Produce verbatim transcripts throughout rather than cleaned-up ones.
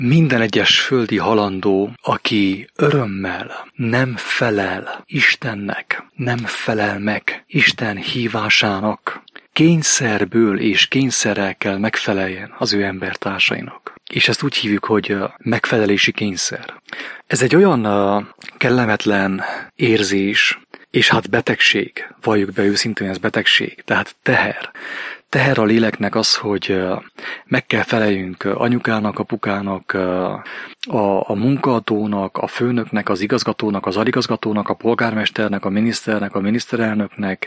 Minden egyes földi halandó, aki örömmel nem felel Istennek, nem felel meg Isten hívásának, kényszerből és kényszerrel kell megfeleljen az ő embertársainak. És ezt úgy hívjuk, hogy megfelelési kényszer. Ez egy olyan kellemetlen érzés, és hát betegség, valljuk be őszintén, ez betegség, tehát teher. Teher a léleknek az, hogy meg kell feleljünk anyukának, apukának, a, a munkaadónak, a főnöknek, az igazgatónak, az aligazgatónak, a polgármesternek, a miniszternek, a miniszterelnöknek,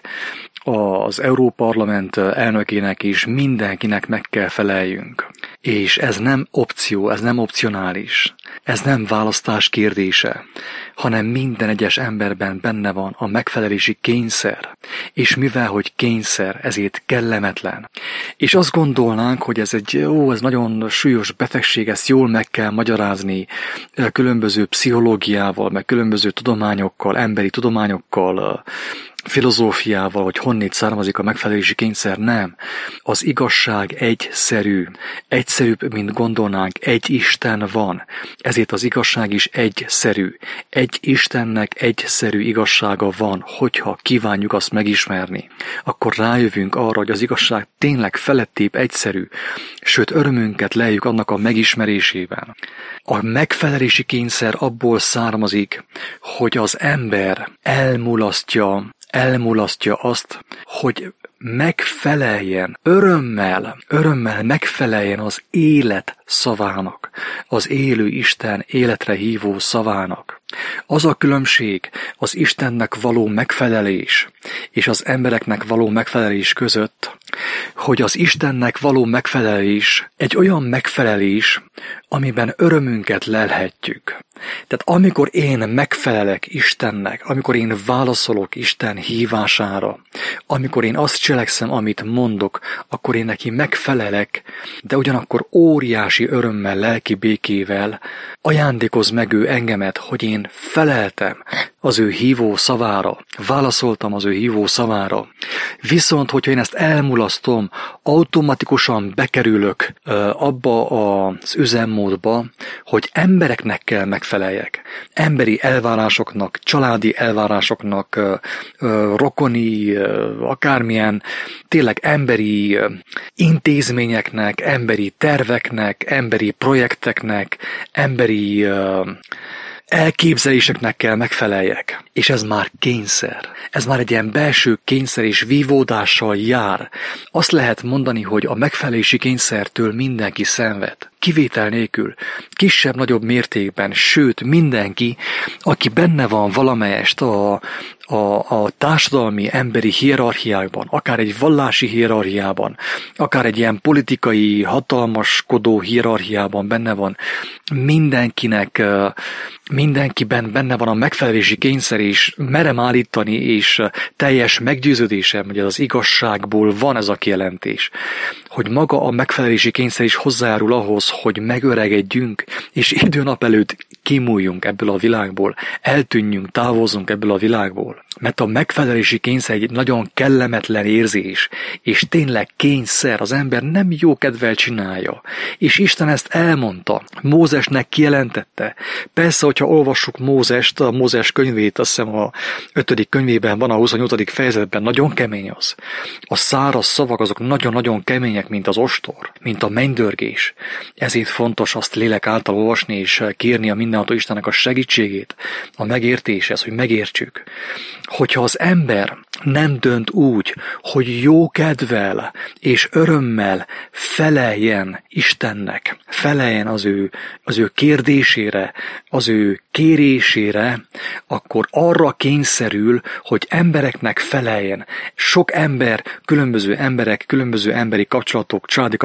az Európarlament elnökének is, mindenkinek meg kell feleljünk. És ez nem opció, ez nem opcionális, ez nem választás kérdése, hanem minden egyes emberben benne van a megfelelési kényszer, és mivel, hogy kényszer, ezért kellemetlen. És azt gondolnánk, hogy ez egy, ó, ez nagyon súlyos betegség, ezt jól meg kell magyarázni különböző pszichológiával, meg különböző tudományokkal, emberi tudományokkal, filozófiával, hogy honnét származik a megfelelési kényszer, nem. Az igazság egyszerű. Egyszerűbb, mint gondolnánk. Egy Isten van. Ezért az igazság is egyszerű. Egy Istennek egyszerű igazsága van, hogyha kívánjuk azt megismerni. Akkor rájövünk arra, hogy az igazság tényleg felettébb egyszerű, sőt örömünket lejjük annak a megismerésében. A megfelelési kényszer abból származik, hogy az ember elmulasztja elmulasztja azt, hogy megfeleljen, örömmel, örömmel megfeleljen az élet szavának, az élő Isten életre hívó szavának. Az a különbség az Istennek való megfelelés és az embereknek való megfelelés között, hogy az Istennek való megfelelés egy olyan megfelelés, amiben örömünket lelhetjük. Tehát amikor én megfelelek Istennek, amikor én válaszolok Isten hívására, amikor én azt cselekszem, amit mondok, akkor én neki megfelelek, de ugyanakkor óriási örömmel, lelki békével ajándékoz meg ő engemet, hogy én feleltem az ő hívó szavára, válaszoltam az ő hívó szavára. Viszont, hogyha én ezt elmulasztom, automatikusan bekerülök abba az üzemmódba, hogy embereknek kell megfeleljek. Emberi elvárásoknak, családi elvárásoknak, rokoni, akármilyen, tényleg emberi intézményeknek, emberi terveknek, emberi projekteknek, emberi elképzeléseknek kell megfeleljek. És ez már kényszer. Ez már egy ilyen belső kényszer és vívódással jár. Azt lehet mondani, hogy a megfelelési kényszertől mindenki szenved. Kivétel nélkül, kisebb-nagyobb mértékben, sőt mindenki, aki benne van valamelyest a, a, a társadalmi emberi hierarchiákban, akár egy vallási hierarchiában, akár egy ilyen politikai, hatalmaskodó hierarchiában benne van, mindenkinek, mindenkiben benne van a megfelelési kényszer, és merem állítani, és teljes meggyőződésem, hogy ez az igazságból van ez a kijelentés, hogy maga a megfelelési kényszer is hozzájárul ahhoz, hogy megöregedjünk, és időnap előtt kimúljunk ebből a világból, eltűnjünk, távozzunk ebből a világból. Mert a megfelelési kényszer egy nagyon kellemetlen érzés, és tényleg kényszer, az ember nem jó kedvel csinálja. És Isten ezt elmondta, Mózesnek kijelentette. Persze, hogyha olvassuk Mózest, a Mózes könyvét, azt hiszem a ötödik könyvében van, a huszonnyolcadik fejezetben, nagyon kemény az. A száraz szavak azok nagyon-nagyon kemények, mint az ostor, mint a mennydörgés. Ezért fontos azt lélek által olvasni, és kérni a mindenható Istennek a segítségét, a megértéshez, hogy megértsük. Hogyha az ember nem dönt úgy, hogy jó kedvel és örömmel feleljen Istennek, feleljen az ő, az ő kérdésére, az ő kérésére, akkor arra kényszerül, hogy embereknek feleljen. Sok ember, különböző emberek, különböző emberi kapcsolatok, családi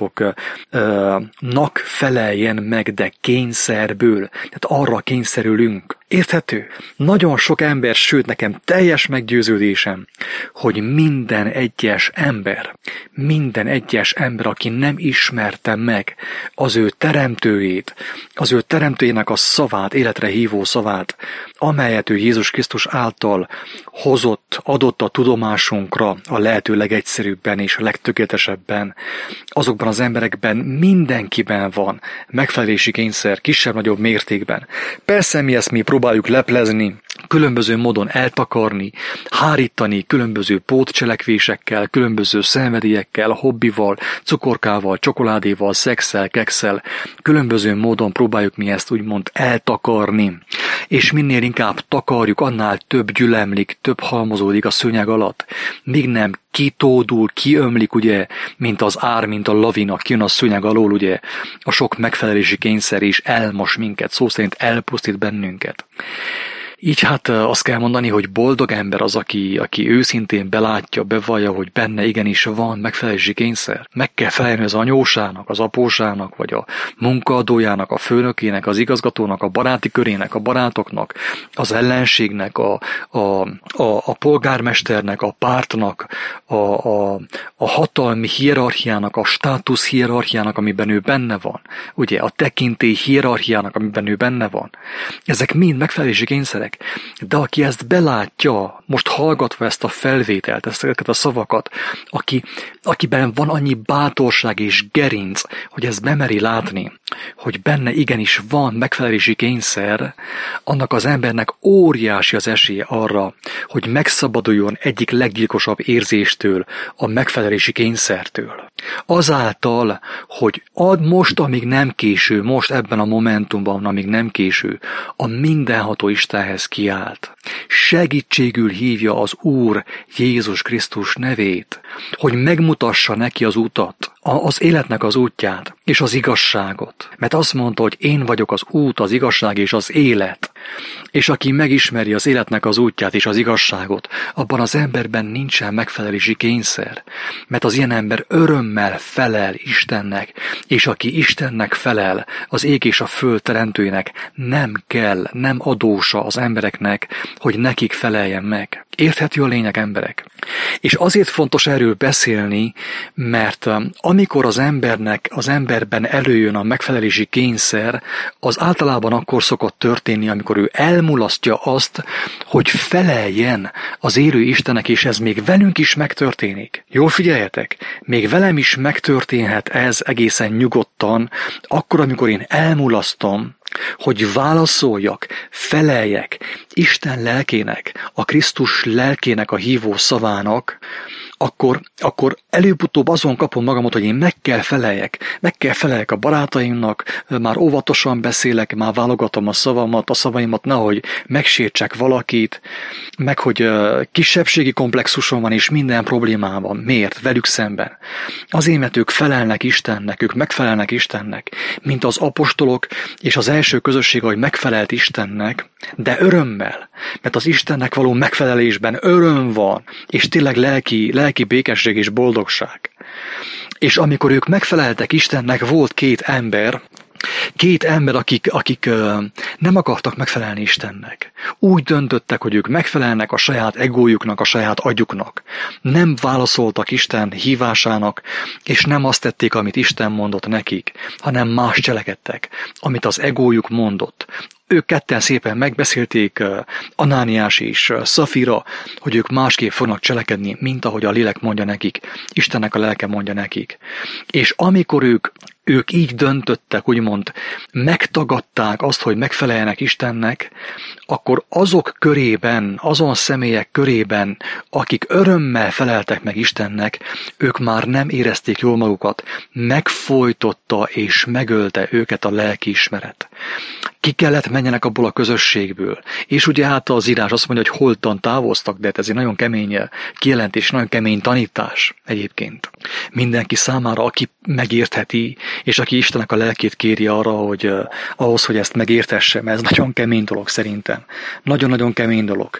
kapcsolatoknak feleljen meg, de kényszerből. Tehát arra kényszerülünk. Érthető? Nagyon sok ember, sőt nekem teljes meggyőződésem, hogy minden egyes ember, minden egyes ember, aki nem ismerte meg az ő teremtőjét, az ő teremtőjének a szavát, életre hívó szavát, amelyet ő Jézus Krisztus által hozott, adott a tudomásunkra a lehető legegyszerűbben és a legtökéletesebben, azokban az emberekben mindenkiben van megfelelési kényszer kényszer kisebb-nagyobb mértékben. Persze mi ezt mi próbáljuk leplezni, különböző módon eltakarni, hárítani különböző pótcselekvésekkel, különböző szenvedélyekkel, hobbival, cukorkával, csokoládéval, szexszel, kekszel, különböző módon próbáljuk mi ezt úgymond eltakarni. És minél inkább takarjuk, annál több gyülemlik, több halmozódik a szőnyeg alatt, míg nem kitódul, kiömlik, ugye, mint az ár, mint a lavina, kijön a szőnyeg alól, ugye, a sok megfelelési kényszer és elmos minket, szó szerint elpusztít bennünket. Így hát azt kell mondani, hogy boldog ember az, aki, aki őszintén belátja, bevallja, hogy benne igenis van megfelelési kényszer. Meg kell felelni az anyósának, az apósának, vagy a munkaadójának, a főnökének, az igazgatónak, a baráti körének, a barátoknak, az ellenségnek, a, a, a, a polgármesternek, a pártnak, a, a, a hatalmi hierarchiának, a státusz hierarchiának, amiben ő benne van. Ugye a tekintély hierarchiának, amiben ő benne van. Ezek mind megfelelési kényszerek. De aki ezt belátja, most hallgatva ezt a felvételt, ezeket a szavakat, aki, akiben van annyi bátorság és gerinc, hogy ezt bemeri látni, hogy benne igenis van megfelelési kényszer, annak az embernek óriási az esélye arra, hogy megszabaduljon egyik leggyilkosabb érzéstől, a megfelelési kényszertől. Azáltal, hogy ad most, amíg nem késő, most ebben a momentumban, amíg nem késő, a mindenható Istenhez kiált. Segítségül hívja az Úr Jézus Krisztus nevét, hogy megmutassa neki az utat, az életnek az útját és az igazságot. Mert azt mondta, hogy én vagyok az út, az igazság és az élet. És aki megismeri az életnek az útját és az igazságot, abban az emberben nincsen megfelelési kényszer. Mert az ilyen ember örömmel felel Istennek, és aki Istennek felel, az ég és a föld teremtőjének nem kell, nem adósa az embereknek, hogy nekik feleljen meg. Érthető a lényeg, emberek? És azért fontos erről beszélni, mert amikor az embernek, az emberben előjön a megfelelési kényszer, az általában akkor szokott történni, amikor ő elmulasztja azt, hogy feleljen az élő Istennek, és ez még velünk is megtörténik. Jól figyeljetek, még velem is megtörténhet ez egészen nyugodtan, akkor, amikor én elmulasztom, hogy válaszoljak, feleljek Isten lelkének, a Krisztus lelkének a hívó szavának, akkor, akkor előbb-utóbb azon kapom magamat, hogy én meg kell feleljek, meg kell feleljek a barátaimnak, már óvatosan beszélek, már válogatom a szavamat, a szavaimat, nehogy megsértsek valakit, meg hogy kisebbségi komplexusom van és minden problémám van. Miért? Velük szemben. Azért, mert ők felelnek Istennek, ők megfelelnek Istennek, mint az apostolok és az első közösség, hogy megfelelt Istennek, de örömmel, mert az Istennek való megfelelésben öröm van, és tényleg lelki, lelki békesség és boldogság. És amikor ők megfeleltek Istennek, volt két ember, Két ember, akik, akik uh, nem akartak megfelelni Istennek. Úgy döntöttek, hogy ők megfelelnek a saját egójuknak, a saját agyuknak. Nem válaszoltak Isten hívásának, és nem azt tették, amit Isten mondott nekik, hanem más cselekedtek, amit az egójuk mondott. Ők ketten szépen megbeszélték, Anániás és Szafira, hogy ők másképp fognak cselekedni, mint ahogy a lélek mondja nekik, Istennek a lelke mondja nekik. És amikor ők Ők így döntöttek, úgymond megtagadták azt, hogy megfeleljenek Istennek, akkor azok körében, azon személyek körében, akik örömmel feleltek meg Istennek, ők már nem érezték jól magukat, megfojtotta és megölte őket a lelkiismeret. Ki kellett menjenek abból a közösségből. És ugye hát az írás azt mondja, hogy holtan távoztak, de ez egy nagyon kemény kijelentés, nagyon kemény tanítás egyébként. Mindenki számára, aki megértheti, és aki Istennek a lelkét kéri arra, hogy uh, ahhoz, hogy ezt megértessem, ez nagyon kemény dolog szerintem. Nagyon-nagyon kemény dolog.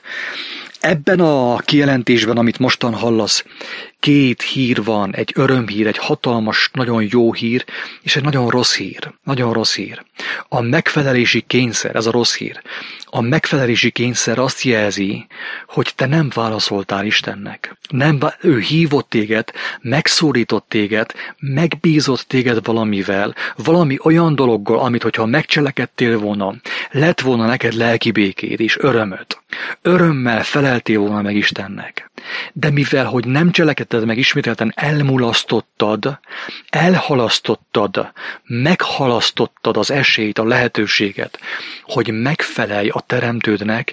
Ebben a kijelentésben, amit mostan hallasz, két hír van, egy örömhír, egy hatalmas, nagyon jó hír, és egy nagyon rossz hír. Nagyon rossz hír. A megfelelési kényszer, ez a rossz hír. A megfelelési kényszer azt jelzi, hogy te nem válaszoltál Istennek. Nem, ő hívott téged, megszólított téged, megbízott téged valamivel, valami olyan dologgal, amit hogyha megcselekedtél volna, lett volna neked lelki békéd és örömöd. Örömmel feleltél volna meg Istennek. De mivel, hogy nem cselekedted ismételted meg, ismételten elmulasztottad, elhalasztottad, meghalasztottad az esélyt, a lehetőséget, hogy megfelelj a teremtődnek,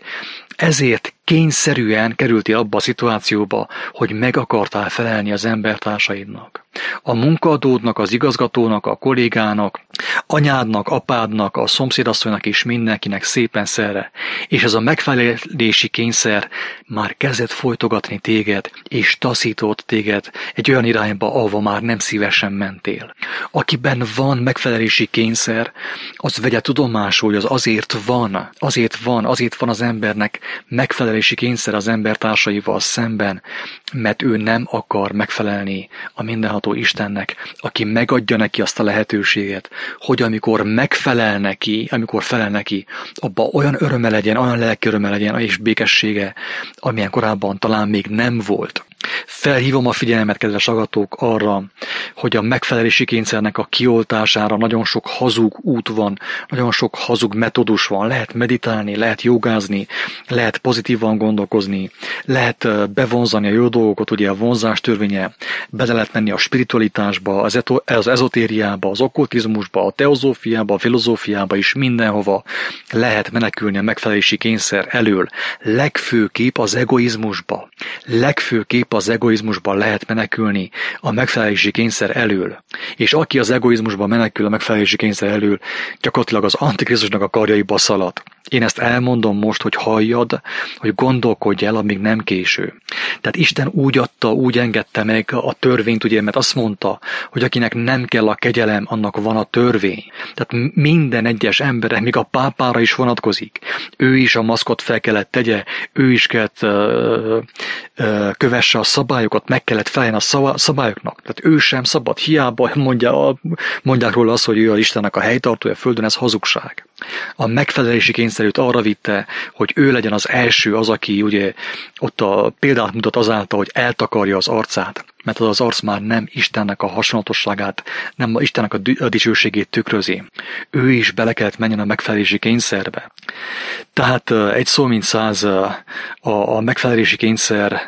ezért kényszerűen kerültél abba a szituációba, hogy meg akartál felelni az embertársaidnak. A munkaadódnak, az igazgatónak, a kollégának, anyádnak, apádnak, a szomszédasszonynak és mindenkinek szépen szerre. És ez a megfelelési kényszer már kezdett folytogatni téged, és taszított téged egy olyan irányba, ahova már nem szívesen mentél. Akiben van megfelelési kényszer, az vegye tudomásul, hogy az azért van, azért van, azért van az embernek megfelelési kényszer az embertársaival szemben, mert ő nem akar megfelelni a mindenható Istennek, aki megadja neki azt a lehetőséget, hogy amikor megfelel neki, amikor felel neki, abban olyan öröme legyen, olyan lelki öröme legyen, és békessége, amilyen korábban talán még nem volt. Felhívom a figyelmet, kedves hallgatók, arra, hogy a megfelelési kényszernek a kioltására nagyon sok hazug út van, nagyon sok hazug metódus van. Lehet meditálni, lehet jogázni, lehet pozitívan gondolkozni, lehet bevonzani a jó dolgokat, ugye a vonzás törvénye, bele lehet menni a spiritualitásba, az, eto- az ezotériába, az okkultizmusba, a teozófiába, a filozófiába is, mindenhova lehet menekülni a megfelelési kényszer elől. Legfőképp az egoizmusba. Legfőképp az egoizmusban lehet menekülni a megfelelési kényszer elől. És aki az egoizmusban menekül a megfelelési kényszer elől, gyakorlatilag az Antikrisztusnak a karjaiba szalad. Én ezt elmondom most, hogy halljad, hogy gondolkodj el, amíg nem késő. Tehát Isten úgy adta, úgy engedte meg a törvényt, ugye, mert azt mondta, hogy akinek nem kell a kegyelem, annak van a törvény. Tehát minden egyes emberre, még a pápára is vonatkozik. Ő is a maszkot fel kellett tegye, ő is kellett ö, ö, kövesse a szabályokat, meg kellett felelni a szabályoknak. Tehát ő sem szabad, hiába mondja, mondják róla azt, hogy ő az Istennek a helytartója a földön, ez hazugság. A megfelelési kényszerűt arra vitte, hogy ő legyen az első, az, aki ugye ott a példát mutat azáltal, hogy eltakarja az arcát, mert az az arc már nem Istennek a hasonlatosságát, nem Istennek a dicsőségét tükrözi. Ő is bele kellett menjen a megfelelési kényszerbe. Tehát egy szó mint száz, a, a megfelelési kényszerre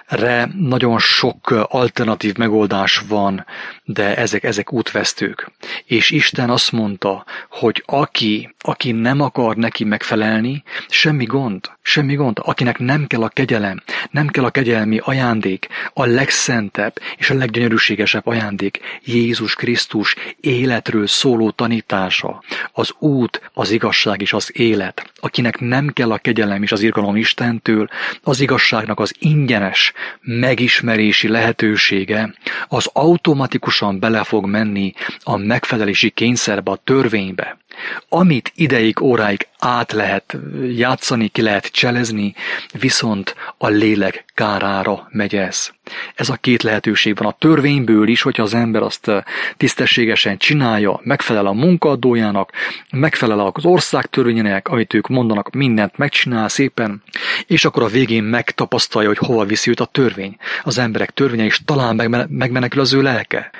nagyon sok alternatív megoldás van, de ezek, ezek útvesztők. És Isten azt mondta, hogy aki, aki nem akar neki megfelelni, semmi gond, semmi gond. Akinek nem kell a kegyelem, nem kell a kegyelmi ajándék, a legszentebb és a leggyönyörűségesebb ajándék, Jézus Krisztus életről szóló tanítása, az út, az igazság és az élet. Akinek nem kell a kegyelem és az irgalom Istentől, az igazságnak az ingyenes megismerési lehetősége, az automatikusan bele fog menni a megfelelési kényszerbe, a törvénybe. Amit ideig, óráig át lehet játszani, ki lehet cselezni, viszont a lélek kárára megy ez. Ez a két lehetőség van a törvényből is, hogyha az ember azt tisztességesen csinálja, megfelel a munkaadójának, megfelel az ország törvényének, amit ők mondanak, mindent megcsinál szépen, és akkor a végén megtapasztalja, hogy hova viszi őt a törvény. Az emberek törvénye, és talán megmenekül az ő lelke.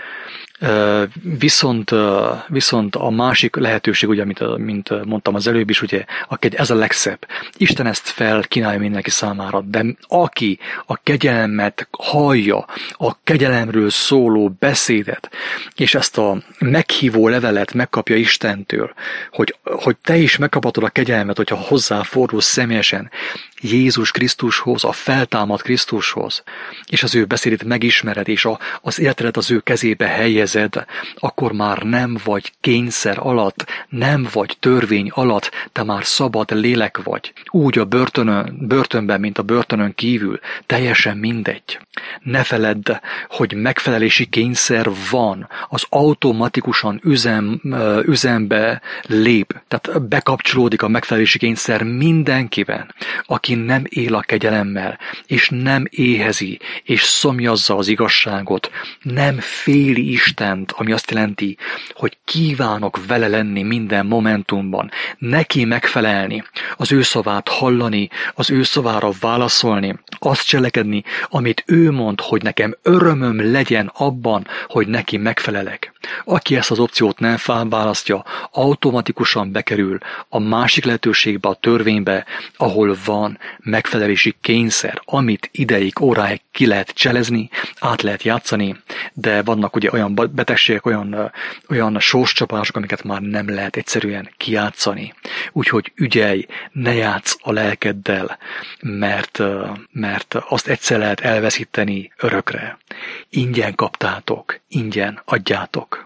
Viszont, viszont a másik lehetőség, ugye, mint, mint mondtam az előbb is, ugye, ez a legszebb. Isten ezt felkínálja mindenki számára, de aki a kegyelmet hallja, a kegyelemről szóló beszédet, és ezt a meghívó levelet megkapja Istentől, hogy, hogy te is megkaphatod a kegyelmet, hogyha hozzáfordulsz személyesen Jézus Krisztushoz, a feltámadt Krisztushoz, és az ő beszédét megismered, és a, az életedet az ő kezébe helyezed, akkor már nem vagy kényszer alatt, nem vagy törvény alatt, te már szabad lélek vagy. Úgy a börtönön, börtönben, mint a börtönön kívül, teljesen mindegy. Ne feledd, hogy megfelelési kényszer van, az automatikusan üzem, üzembe lép, tehát bekapcsolódik a megfelelési kényszer mindenkiben, aki nem él a kegyelemmel, és nem éhezi, és szomjazza az igazságot, nem féli Isten Istent, ami azt jelenti, hogy kívánok vele lenni minden momentumban, neki megfelelni, az ő szavát hallani, az ő szavára válaszolni, azt cselekedni, amit ő mond, hogy nekem örömöm legyen abban, hogy neki megfelelek. Aki ezt az opciót nem választja, automatikusan bekerül a másik lehetőségbe, a törvénybe, ahol van megfelelési kényszer, amit ideig, óráig ki lehet cselezni, át lehet játszani, de vannak ugye olyan betegségek, olyan, olyan sorscsapások, amiket már nem lehet egyszerűen kijátszani. Úgyhogy ügyelj, ne játsz a lelkeddel, mert, mert azt egyszer lehet elveszíteni örökre. Ingyen kaptátok, ingyen adjátok.